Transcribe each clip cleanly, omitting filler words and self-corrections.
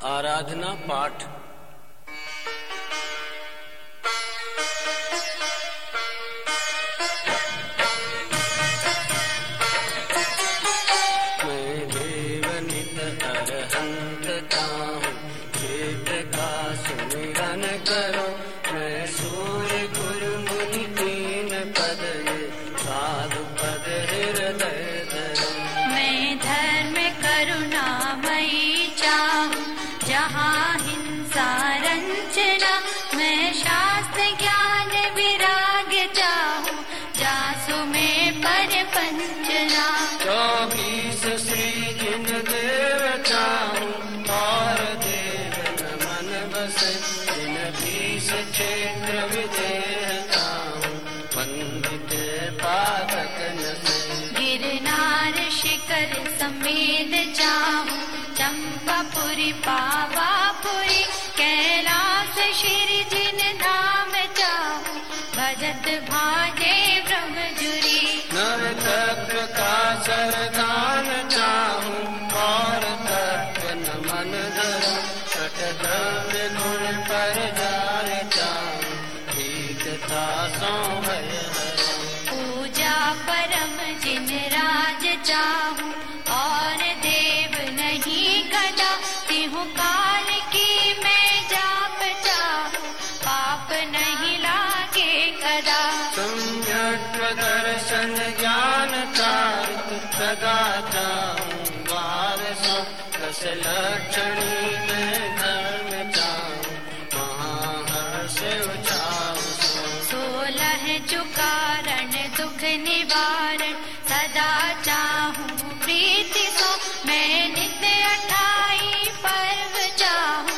आराधना पाठ। मैं देवनित अरहंतता हूँ, वेद का सुमिरन करो। मैं सूर्य गुरु मुनि तीन पद, साधु पद हृदय धरो। मैं धर्म करुणामयी चाहूं, जहाँ हिंसा रंजना। मैं शास्त्र ज्ञान विराग चाहूं, जासु में पर पंचना। 24 श्री जिन देव चाहूं, और देव न मन बसे। जिन 20 क्षेत्र विदेह चाहूं, पंडित पादक नसे। गिरनार शिखर समेत चाहूं, चंपापुरी पावापुरी। कैलाश श्री जिन धाम चाहूं, भजत भाजे ब्रह्मजुरी। नवतत्व का सरदान चाहूं, और तत्व न मन धरो। सटद्रव्य गुण पर जार चाहूं, एकता सो भय हरो। पूजा परम जिन राज चाहूं, और देव नहीं कदा। तिहु काल की मैं जाप चाहूं, पाप नहीं लागे कदा। सम्यक्त्व दर्शन ज्ञान चारित सदा चाहूं, वारसो रस लक्षणी में धर्म चाहूं। महाहर्ष चाहूं 16 चुकारण दुख निवारण, सदा चाहूं प्रीति सो। मैं नित्य 28 पर्व चाहूं,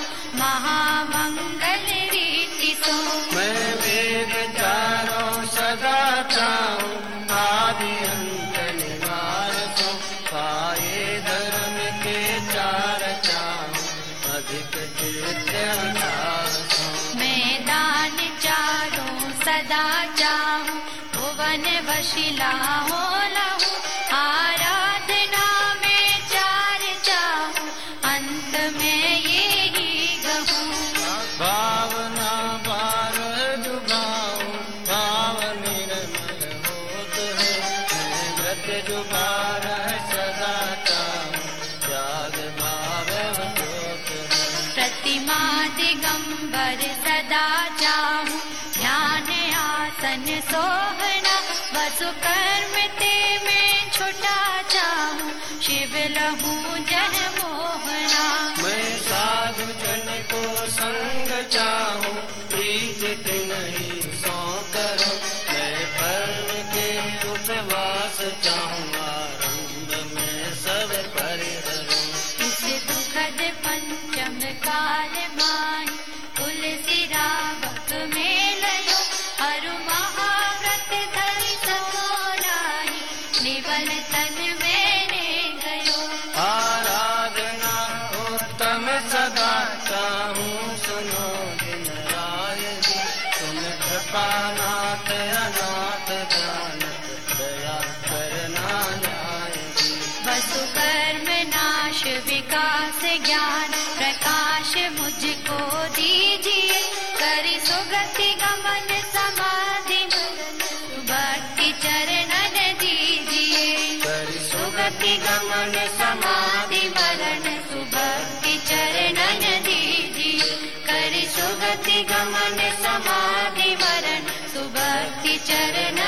महामंगल रीति सो। मैं वेद चारों सदा चाहूं, आदि अंत निवार सो। पाए धर्म के चार चाहूं, अधिक तीर्थ आधार सो। मैं दान चारों सदा चाहूं, भुवन वशिला हो लहूं। आराधना में चार चाहूं, अंत में ये ही कहूं। भावना बार डुबाऊं, भाव निर्मल होत है। मैं व्रत जुबार सदा चाहूं, त्याग भाव जोत है। प्रतिमा दिगंबर सदा चाहूं, ध्यान आसन सोहना। वसु कर्म ते में छुटा चाहूं, शिव लहूं जह मोहना। मैं साधु जन को संग चाहूं, प्रीत नहीं सो करो। मैं परम के उपवास चाहूं, आरंभ में सब परिहरो। इस दुखद पंचम काल माही, तुलसी रावक में लयो। हरु महाव्रत धरि सकोनाहि, निवल तन मैंने गयो। आराधना उत्तम सदा चाहूं, सुनो दिन राय जी। तुम कृपानाथ अनाथ जानत, दया करना न्याय जी। वसु कर्म नाश विकास ज्ञान, प्रकाश मुझको दीजिए। करि सुगति गमन समाधि, भक्ति चरणन दीजिए। करि सुगति गमन समाधि मरण, सुभक्ति चरणन दीजिए। करि सुगति गमन समाधि मरण, सुभक्ति चरण